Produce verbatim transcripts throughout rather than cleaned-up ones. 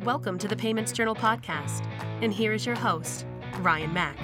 Welcome to the Payments Journal podcast, and here is your host, Ryan Mack.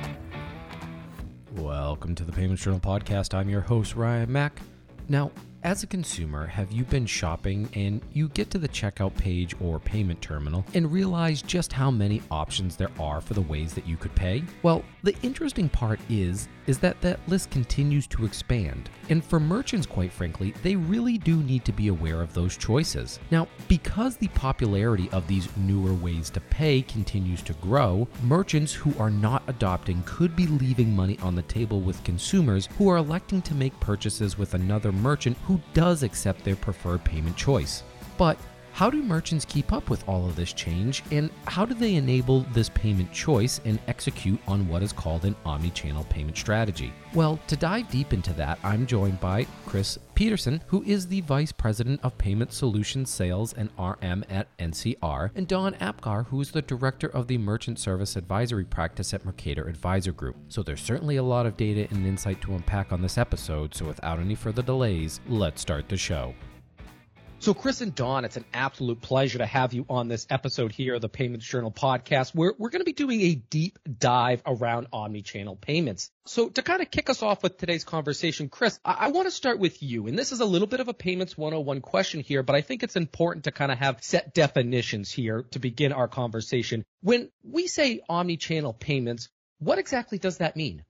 Welcome to the Payments Journal podcast. I'm your host, Ryan Mack. Now, as a consumer, have you been shopping and you get to the checkout page or payment terminal and realize just how many options there are for the ways that you could pay? Well, the interesting part is, is that that list continues to expand. And for merchants, quite frankly, they really do need to be aware of those choices. Now, because the popularity of these newer ways to pay continues to grow, merchants who are not adopting could be leaving money on the table with consumers who are electing to make purchases with another merchant who does accept their preferred payment choice. But how do merchants keep up with all of this change, and how do they enable this payment choice and execute on what is called an omni-channel payment strategy? Well, to dive deep into that, I'm joined by Chris Peterson, who is the Vice President of Payment Solutions Sales and R M at N C R, and Don Apgar, who is the Director of the Merchant Service Advisory Practice at Mercator Advisor Group. So there's certainly a lot of data and insight to unpack on this episode, so without any further delays, let's start the show. So Chris and Don, it's an absolute pleasure to have you on this episode here of the Payments Journal podcast. We're, we're going to be doing a deep dive around omni-channel payments. So to kind of kick us off with today's conversation, Chris, I, I want to start with you. And this is a little bit of a Payments one oh one question here, but I think it's important to kind of have set definitions here to begin our conversation. When we say omni-channel payments, what exactly does that mean?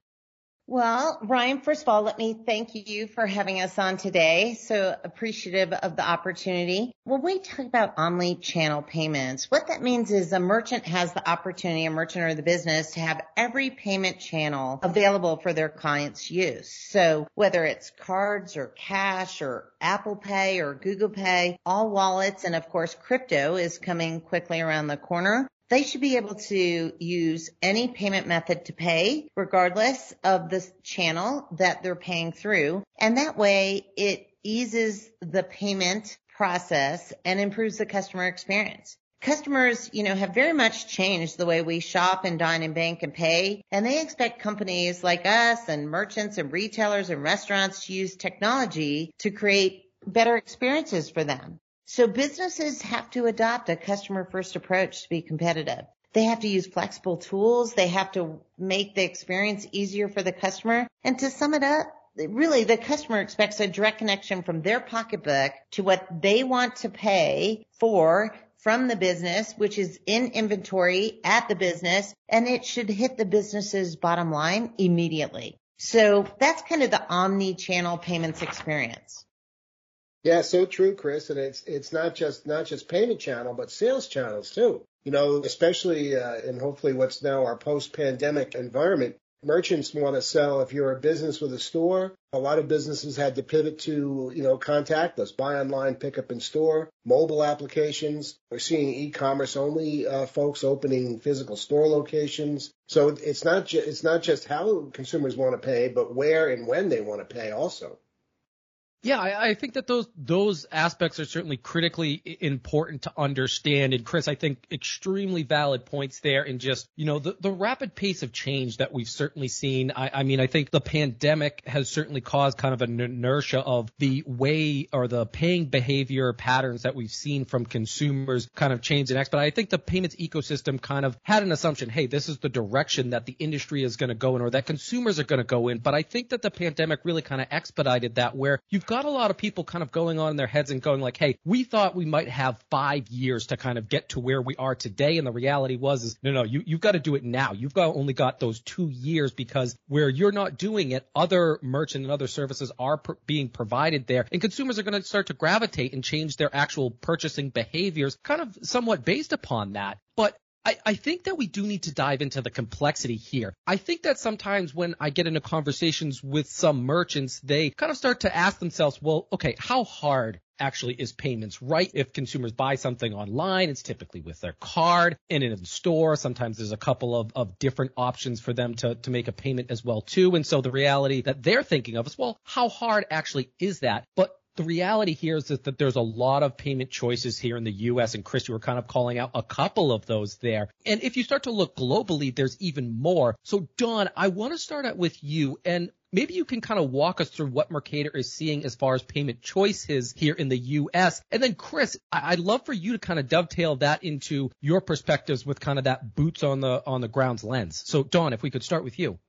Well, Ryan, first of all, let me thank you for having us on today. So appreciative of the opportunity. When we talk about omni-channel payments, what that means is a merchant has the opportunity, a merchant or the business, to have every payment channel available for their clients' use. So whether it's cards or cash or Apple Pay or Google Pay, all wallets, and of course, crypto is coming quickly around the corner. They should be able to use any payment method to pay, regardless of the channel that they're paying through. And that way, it eases the payment process and improves the customer experience. Customers, you know, have very much changed the way we shop and dine and bank and pay. And they expect companies like us and merchants and retailers and restaurants to use technology to create better experiences for them. So businesses have to adopt a customer-first approach to be competitive. They have to use flexible tools. They have to make the experience easier for the customer. And to sum it up, really, the customer expects a direct connection from their pocketbook to what they want to pay for from the business, which is in inventory at the business, and it should hit the business's bottom line immediately. So that's kind of the omni-channel payments experience. Yeah, so true, Chris. And it's it's not just not just payment channel, but sales channels too. You know, especially uh, in hopefully what's now our post-pandemic environment, merchants want to sell. If you're a business with a store, a lot of businesses had to pivot to, you know, contactless, buy online, pick up in store, mobile applications. We're seeing e-commerce only uh, folks opening physical store locations. So it's not ju- it's not just how consumers want to pay, but where and when they want to pay also. Yeah, I, I think that those those aspects are certainly critically important to understand. And Chris, I think extremely valid points there in just, you know, the, the rapid pace of change that we've certainly seen. I, I mean, I think the pandemic has certainly caused kind of an inertia of the way or the paying behavior patterns that we've seen from consumers kind of change and expedite. I think the payments ecosystem kind of had an assumption, hey, this is the direction that the industry is going to go in or that consumers are going to go in. But I think that the pandemic really kind of expedited that, where you've got a lot of people kind of going on in their heads and going like, hey, we thought we might have five years to kind of get to where we are today. And the reality was is, no, no, you, you've got to do it now. You've got only got those two years because where you're not doing it, other merchant and other services are pr- being provided there. And consumers are going to start to gravitate and change their actual purchasing behaviors kind of somewhat based upon that. But I, I think that we do need to dive into the complexity here. I think that sometimes when I get into conversations with some merchants, they kind of start to ask themselves, well, okay, how hard actually is payments, right? If consumers buy something online, it's typically with their card and in a store. Sometimes there's a couple of, of different options for them to, to make a payment as well, too. And so the reality that they're thinking of is, well, how hard actually is that? But the reality here is that, that there's a lot of payment choices here in the U S, and Chris, you were kind of calling out a couple of those there. And if you start to look globally, there's even more. So Don, I want to start out with you, and maybe you can kind of walk us through what Mercator is seeing as far as payment choices here in the U S. And then, Chris, I- I'd love for you to kind of dovetail that into your perspectives with kind of that boots on the on the grounds lens. So, Dawn, if we could start with you.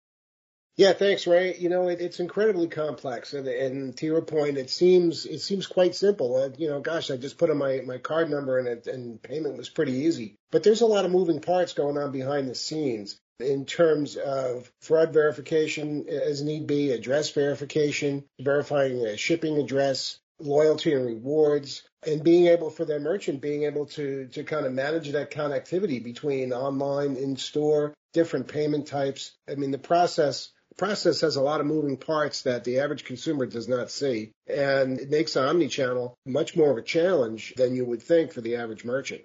Yeah, thanks, Ray. You know, it, it's incredibly complex, and, and to your point, it seems it seems quite simple. Uh, you know, gosh, I just put in my, my card number, and it, and payment was pretty easy. But there's a lot of moving parts going on behind the scenes in terms of fraud verification, as need be, address verification, verifying a shipping address, loyalty and rewards, and being able for their merchant being able to to kind of manage that connectivity between online, in store, different payment types. I mean, the process. The process has a lot of moving parts that the average consumer does not see, and it makes omnichannel much more of a challenge than you would think for the average merchant.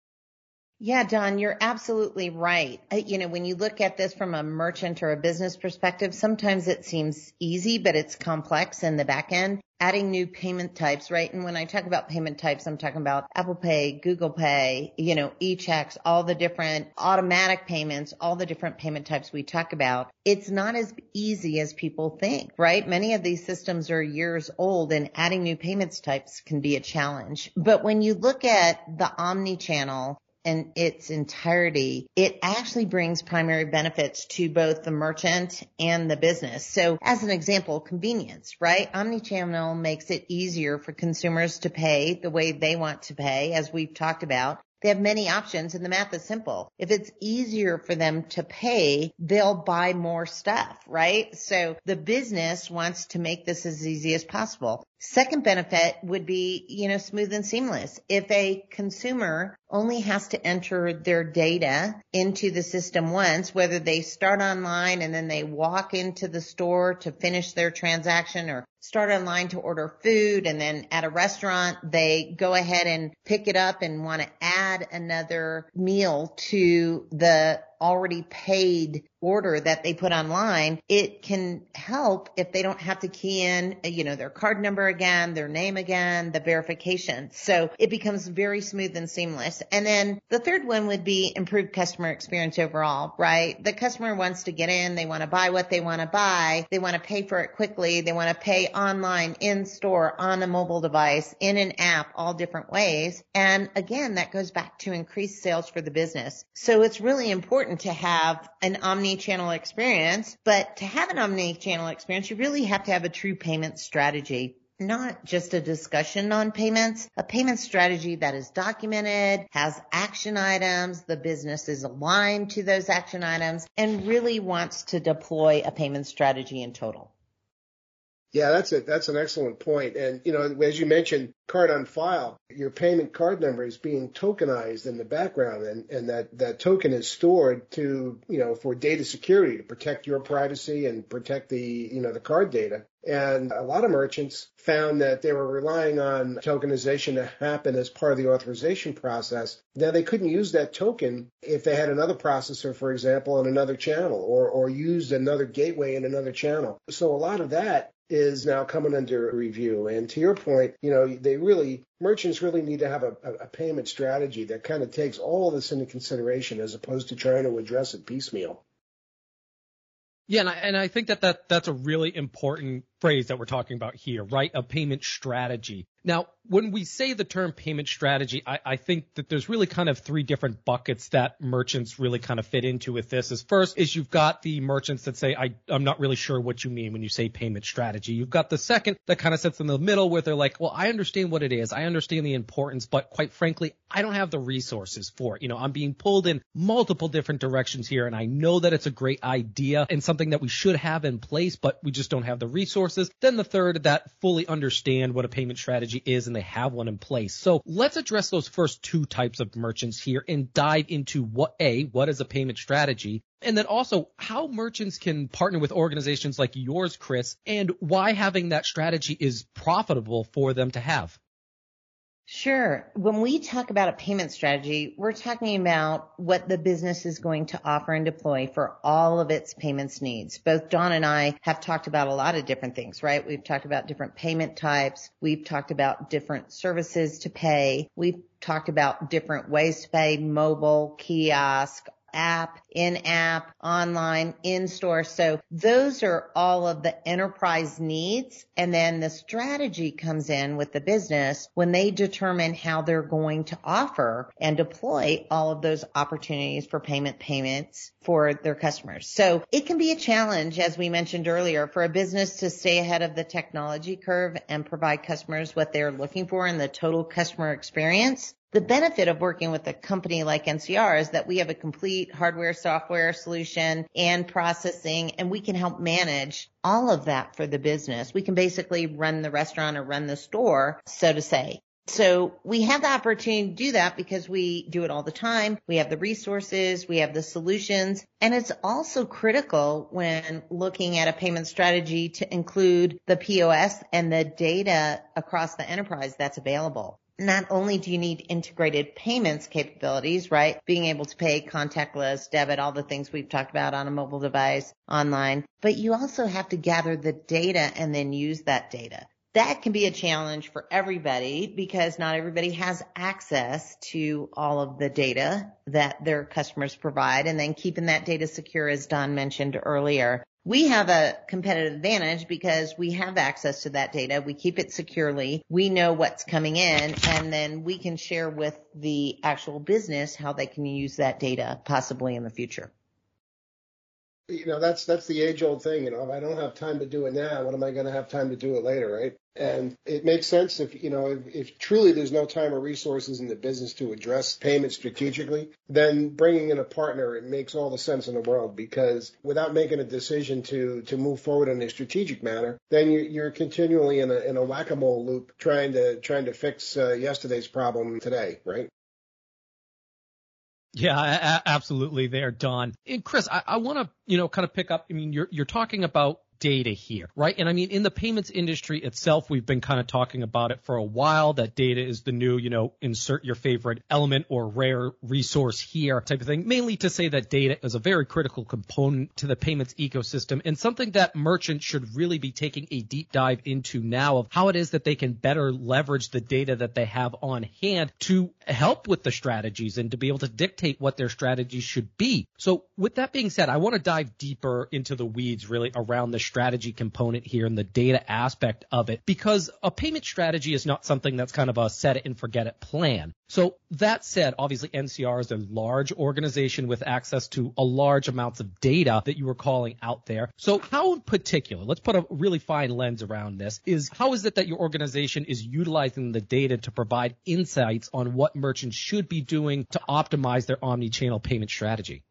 Yeah, Don, you're absolutely right. You know, when you look at this from a merchant or a business perspective, sometimes it seems easy, but it's complex in the back end. Adding new payment types, right? And when I talk about payment types, I'm talking about Apple Pay, Google Pay, you know, e-checks, all the different automatic payments, all the different payment types we talk about. It's not as easy as people think, right? Many of these systems are years old, and adding new payments types can be a challenge. But when you look at the omni-channel in its entirety, it actually brings primary benefits to both the merchant and the business. So as an example, convenience, right? Omnichannel makes it easier for consumers to pay the way they want to pay, as we've talked about. They have many options, and the math is simple. If it's easier for them to pay, they'll buy more stuff, right? So the business wants to make this as easy as possible. Second benefit would be, you know, smooth and seamless. If a consumer only has to enter their data into the system once, whether they start online and then they walk into the store to finish their transaction, or start online to order food, and then at a restaurant they go ahead and pick it up and want to add another meal to the already paid order that they put online, it can help if they don't have to key in, you know, their card number again, their name again, the verification. So it becomes very smooth and seamless. And then the third one would be improved customer experience overall, right? The customer wants to get in, they want to buy what they want to buy, they want to pay for it quickly, they want to pay online, in store, on a mobile device, in an app, all different ways. And again, that goes back to increased sales for the business. So it's really important to have an omni-channel experience, but to have an omni-channel experience, you really have to have a true payment strategy. Not just a discussion on payments, a payment strategy that is documented, has action items, the business is aligned to those action items, and really wants to deploy a payment strategy in total. Yeah, that's it. That's an excellent point. And, you know, as you mentioned, card on file, your payment card number is being tokenized in the background, and, and that, that token is stored to, you know, for data security, to protect your privacy and protect the, you know, the card data. And a lot of merchants found that they were relying on tokenization to happen as part of the authorization process. Now, they couldn't use that token if they had another processor, for example, on another channel, or, or used another gateway in another channel. So a lot of that is now coming under review. And to your point, you know, they really, merchants really need to have a, a payment strategy that kind of takes all of this into consideration, as opposed to trying to address it piecemeal. Yeah, and I, and I think that, that that's a really important phrase that we're talking about here, right? A payment strategy. Now, when we say the term payment strategy, I, I think that there's really kind of three different buckets that merchants really kind of fit into with this. Is first is you've got the merchants that say, I, I'm not really sure what you mean when you say payment strategy. You've got the second that kind of sits in the middle where they're like, well, I understand what it is. I understand the importance, but quite frankly, I don't have the resources for it. You know, I'm being pulled in multiple different directions here, and I know that it's a great idea and something that we should have in place, but we just don't have the resources. Then the third that fully understand what a payment strategy is and they have one in place. So let's address those first two types of merchants here and dive into what A, what is a payment strategy? And then also how merchants can partner with organizations like yours, Chris, and why having that strategy is profitable for them to have. Sure. When we talk about a payment strategy, we're talking about what the business is going to offer and deploy for all of its payments needs. Both Dawn and I have talked about a lot of different things, right? We've talked about different payment types. We've talked about different services to pay. We've talked about different ways to pay, mobile, kiosk, app, in-app, online, in-store. So those are all of the enterprise needs. And then the strategy comes in with the business when they determine how they're going to offer and deploy all of those opportunities for payment payments for their customers. So it can be a challenge, as we mentioned earlier, for a business to stay ahead of the technology curve and provide customers what they're looking for in the total customer experience. The benefit of working with a company like N C R is that we have a complete hardware, software solution and processing, and we can help manage all of that for the business. We can basically run the restaurant or run the store, so to say. So we have the opportunity to do that because we do it all the time. We have the resources, we have the solutions, and it's also critical when looking at a payment strategy to include the P O S and the data across the enterprise that's available. Not only do you need integrated payments capabilities, right? Being able to pay contactless, debit, all the things we've talked about on a mobile device, online, but you also have to gather the data and then use that data. That can be a challenge for everybody because not everybody has access to all of the data that their customers provide, and then keeping that data secure, as Don mentioned earlier. We have a competitive advantage because we have access to that data. We keep it securely. We know what's coming in, and then we can share with the actual business how they can use that data possibly in the future. You know, that's that's the age-old thing. You know, if I don't have time to do it now, what am I going to have time to do it later, right? And it makes sense if, you know, if, if truly there's no time or resources in the business to address payments strategically, then bringing in a partner, it makes all the sense in the world, because without making a decision to to move forward in a strategic manner, then you, you're continually in a in a whack-a-mole loop trying to trying to fix uh, yesterday's problem today, right? Yeah, a- absolutely there, Don. And Chris, I, I want to, you know, kind of pick up. I mean, you're you're talking about data here, right? And I mean, in the payments industry itself, we've been kind of talking about it for a while, that data is the new, you know, insert your favorite element or rare resource here type of thing, mainly to say that data is a very critical component to the payments ecosystem and something that merchants should really be taking a deep dive into now of how it is that they can better leverage the data that they have on hand to help with the strategies and to be able to dictate what their strategies should be. So with that being said, I want to dive deeper into the weeds really around the strategy component here and the data aspect of it, because a payment strategy is not something that's kind of a set it and forget it plan. So that said, obviously N C R is a large organization with access to a large amounts of data that you were calling out there. So how in particular, let's put a really fine lens around this, is how is it that your organization is utilizing the data to provide insights on what merchants should be doing to optimize their omni-channel payment strategy?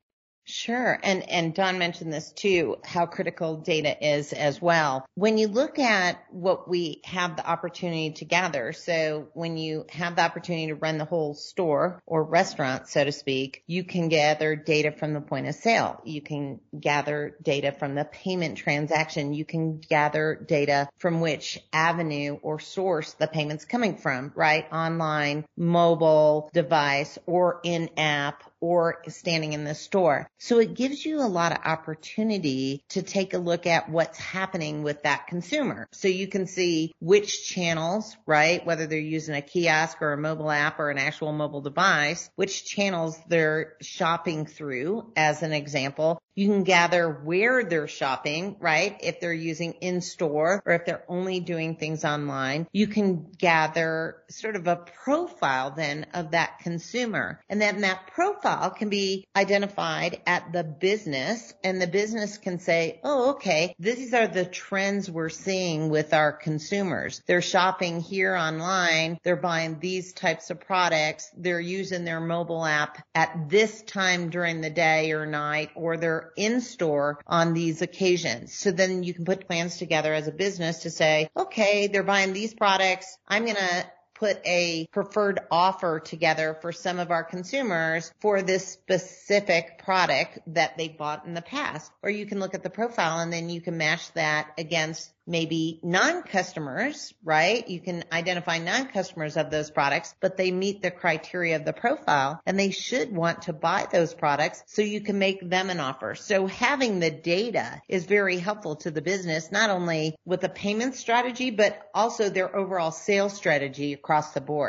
Sure. And, and Don mentioned this too, how critical data is as well. When you look at what we have the opportunity to gather, so when you have the opportunity to run the whole store or restaurant, so to speak, you can gather data from the point of sale. You can gather data from the payment transaction. You can gather data from which avenue or source the payment's coming from, right? Online, mobile device, or in-app, or standing in the store. So it gives you a lot of opportunity to take a look at what's happening with that consumer. So you can see which channels, right, whether they're using a kiosk or a mobile app or an actual mobile device, which channels they're shopping through, as an example. You can gather where they're shopping, right? If they're using in-store or if they're only doing things online. You can gather sort of a profile then of that consumer. And then that profile can be identified at the business, and the business can say, oh, okay, these are the trends we're seeing with our consumers. They're shopping here online. They're buying these types of products. They're using their mobile app at this time during the day or night, or they're in store on these occasions. So then you can put plans together as a business to say, okay, they're buying these products. I'm going to put a preferred offer together for some of our consumers for this specific product that they bought in the past. Or you can look at the profile and then you can match that against maybe non-customers, right? You can identify non-customers of those products, but they meet the criteria of the profile and they should want to buy those products, so you can make them an offer. So having the data is very helpful to the business, not only with the payment strategy, but also their overall sales strategy across the board.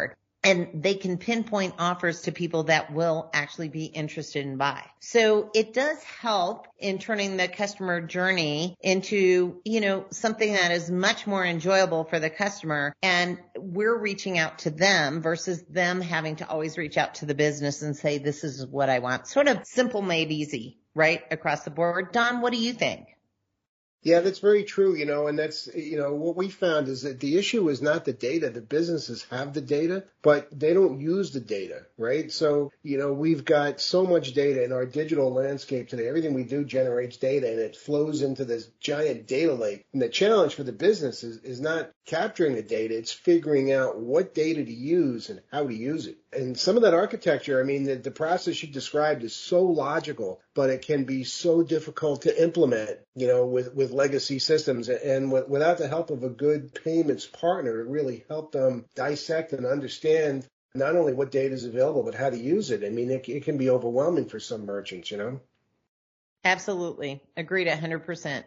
and they can pinpoint offers to people that will actually be interested in buy. So it does help in turning the customer journey into, you know, something that is much more enjoyable for the customer. And we're reaching out to them versus them having to always reach out to the business and say, this is what I want. Sort of simple made easy, right? Across the board. Don, what do you think? Yeah, that's very true, you know, and that's, you know, what we found is that the issue is not the data. The businesses have the data, but they don't use the data, right? So, you know, we've got so much data in our digital landscape today. Everything we do generates data and it flows into this giant data lake. And the challenge for the business is, is not capturing the data. It's figuring out what data to use and how to use it. And some of that architecture, I mean, the, the process you described is so logical, but it can be so difficult to implement, you know, with, with legacy systems. And w- without the help of a good payments partner to really help them dissect and understand not only what data is available, but how to use it. I mean, it, it can be overwhelming for some merchants, you know? Absolutely. Agreed one hundred percent.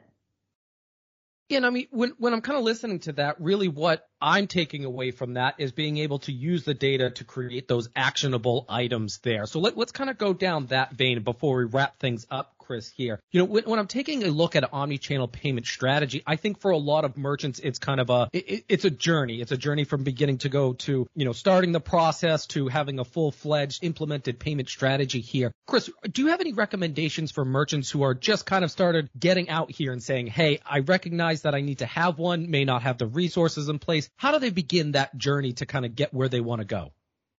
And I mean, when, when I'm kind of listening to that, really what I'm taking away from that is being able to use the data to create those actionable items there. So let, let's kind of go down that vein before we wrap things up, Chris, here. You know, when, when I'm taking a look at an omni-channel payment strategy, I think for a lot of merchants, it's kind of a, it, it's a journey. It's a journey from beginning to go to, you know, starting the process to having a full-fledged implemented payment strategy here. Chris, do you have any recommendations for merchants who are just kind of started getting out here and saying, hey, I recognize that I need to have one, may not have the resources in place? How do they begin that journey to kind of get where they want to go?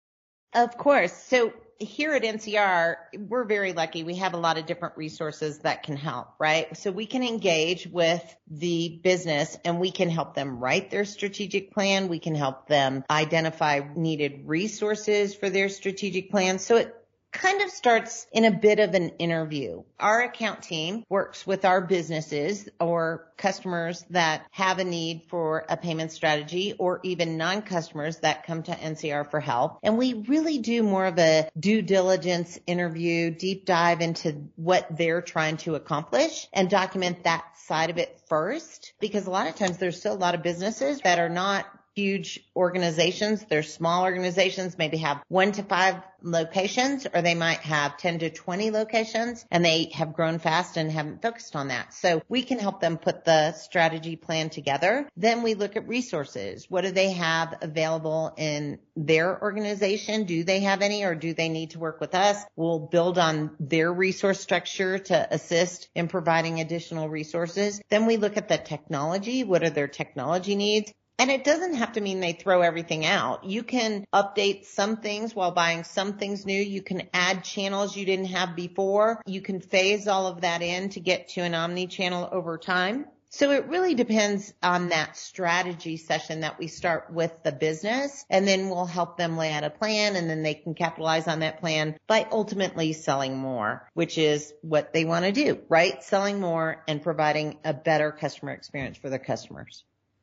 Of course. So here at N C R, we're very lucky. We have a lot of different resources that can help, right? So we can engage with the business and we can help them write their strategic plan. We can help them identify needed resources for their strategic plan. So it kind of starts in a bit of an interview. Our account team works with our businesses or customers that have a need for a payment strategy or even non-customers that come to N C R for help. And we really do more of a due diligence interview, deep dive into what they're trying to accomplish and document that side of it first, because a lot of times there's still a lot of businesses that are not huge organizations. They're small organizations, maybe have one to five locations, or they might have ten to twenty locations, and they have grown fast and haven't focused on that. So we can help them put the strategy plan together. Then we look at resources. What do they have available in their organization? Do they have any, or do they need to work with us? We'll build on their resource structure to assist in providing additional resources. Then we look at the technology. What are their technology needs? And it doesn't have to mean they throw everything out. You can update some things while buying some things new. You can add channels you didn't have before. You can phase all of that in to get to an omni-channel over time. So it really depends on that strategy session that we start with the business, and then we'll help them lay out a plan, and then they can capitalize on that plan by ultimately selling more, which is what they want to do, right? Selling more and providing a better customer experience for their customers.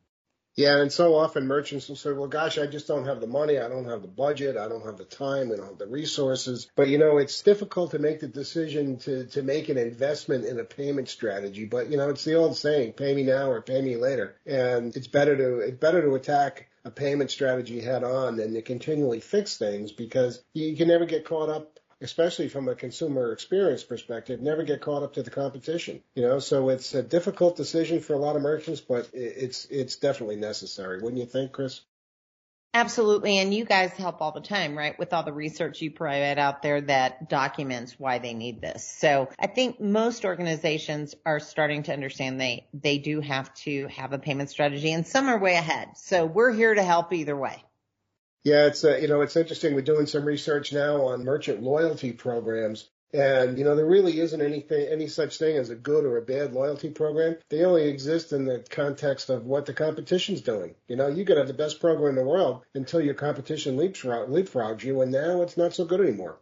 Yeah, and so often merchants will say, well, gosh, I just don't have the money, I don't have the budget, I don't have the time, I don't have the resources. But, you know, it's difficult to make the decision to, to make an investment in a payment strategy. But, you know, it's the old saying, pay me now or pay me later. And it's better to it's better to attack a payment strategy head on than to continually fix things, because you can never get caught up, especially from a consumer experience perspective, never get caught up to the competition. You know, so it's a difficult decision for a lot of merchants, but it's it's definitely necessary. Wouldn't you think, Chris? Absolutely. And you guys help all the time, right? With all the research you provide out there that documents why they need this. So I think most organizations are starting to understand they, they do have to have a payment strategy, and some are way ahead. So we're here to help either way. Yeah, it's uh, you know, it's interesting. We're doing some research now on merchant loyalty programs. And, you know, there really isn't anything, any such thing as a good or a bad loyalty program. They only exist in the context of what the competition's doing. You know, you could have the best program in the world until your competition leapfrog, leapfrogs you, and now it's not so good anymore.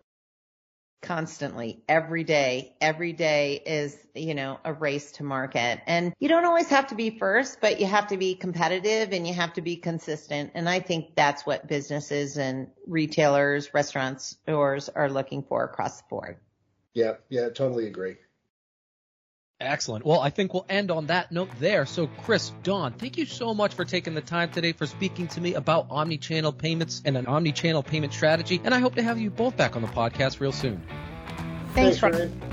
Constantly, every day, every day is, you know, a race to market. And you don't always have to be first, but you have to be competitive and you have to be consistent. And I think that's what businesses and retailers, restaurants, stores are looking for across the board. Yeah, yeah, totally agree. Excellent. Well, I think we'll end on that note there. So, Chris, Dawn, thank you so much for taking the time today for speaking to me about omni-channel payments and an omni-channel payment strategy. And I hope to have you both back on the podcast real soon. Thanks, Thanks Ryan. Ryan.